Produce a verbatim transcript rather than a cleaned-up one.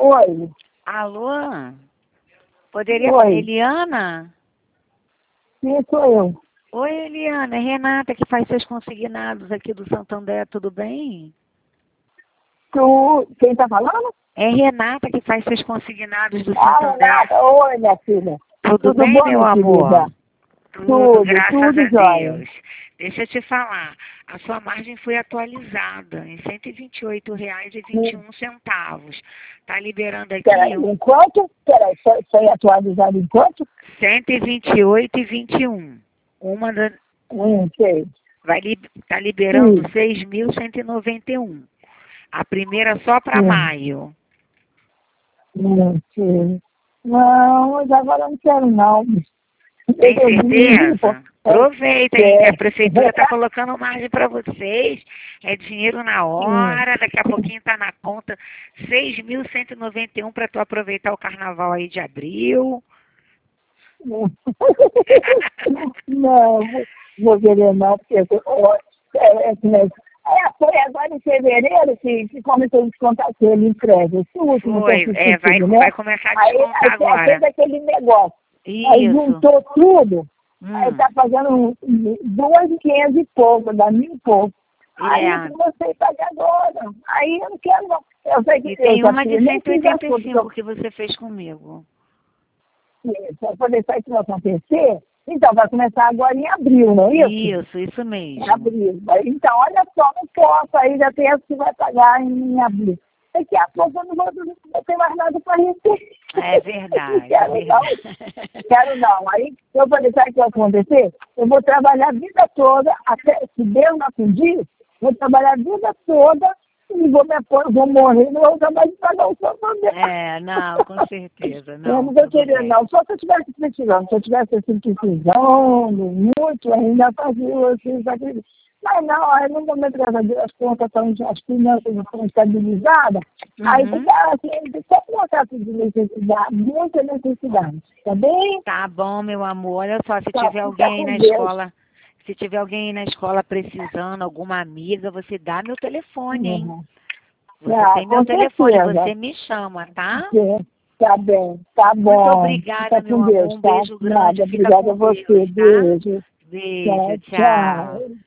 Oi. Alô? Poderia... Oi. Eliana? Sim, sou eu. Oi, Eliana. É Renata que faz seus consignados aqui do Santander, tudo bem? Tu, quem tá falando? É Renata que faz seus consignados do Ah, Santander. Renata. Oi, minha filha. Tudo, Tudo bem, bom, meu minha amor? querida? Tudo, Tudo, graças tudo a jóia. Deus. Deixa eu te falar, a sua margem foi atualizada em cento e vinte e oito reais e vinte e um centavos. Tá liberando aqui Peraí, um enquanto? Peraí, foi, foi atualizado enquanto? cento e vinte e oito e vinte e um. Uma da, Hum, sei. vai li, tá liberando Sim. seis mil cento e noventa e um. A primeira só para Sim. maio. Hum, sim. Não, mas agora eu não quero, não. Tem Eu diminuí, pô. certeza? Aproveita, hein, que É. a prefeitura está colocando margem para vocês. É dinheiro na Hum. hora, daqui a pouquinho está na conta. seis mil cento e noventa e um para tu aproveitar o carnaval aí de abril. Não, vou, vou querer não, porque ó, é, é, é, é, foi agora em fevereiro que, que começou a descontar aquele empréstimo. Esse último que eu Foi, fiz é, vai, contigo, né? vai começar a Aí, descontar aí, aí fez agora. aquele negócio. Aí Isso. juntou tudo, aí Hum, tá pagando duas mil e quinhentos e pouco, dá mil e pouco. Aí eu é. comecei a pagar agora. Aí eu não quero não. Eu sei que E eu tem já uma de fiz, nem cento e fiz as oitenta e contas que eu cinco que você fez comigo. para poder sair isso acontecer. Então, vai começar agora em abril, não é isso? Isso, isso Em mesmo. abril. Então, olha só, não posso, aí já tem essa que vai pagar em abril. Daqui a pouco eu não vou, não vou ter mais nada para receber. É verdade, Não quero é não. verdade. Quero não. Aí eu falei, sabe o que vai acontecer? Eu vou trabalhar a vida toda, até se Deus não acudir, vou trabalhar a vida toda e vou, me, apor- vou morrer, não vou acabar de pagar o Santander. É, não, com certeza, Eu não, não vou tudo querer, bem. não. Só se eu tivesse precisando. Se eu tivesse assim, precisando muito, ainda fazia assim, sacrifício. Mas não, aí no momento, graças a Deus, as contas estão, as finanças estão estabilizadas. Aí Uhum. fica assim, só por uma causa de necessidade, muita necessidade. Tá bem? Tá bom, meu amor. Olha só, se Tá, tiver fica alguém aí com na Deus. escola, se tiver alguém aí na escola precisando, alguma amiga, você dá meu telefone, hein? Uhum. Você Ah, tem meu com telefone, certeza. você me chama, tá? Sim. Tá bem, tá Muito bom. obrigada, Fica meu com Deus, amor. Um tá? beijo grande. Nada, Fica obrigada a com você. Deus, tá? Beijo. Beijo, Tchau, tchau. tchau.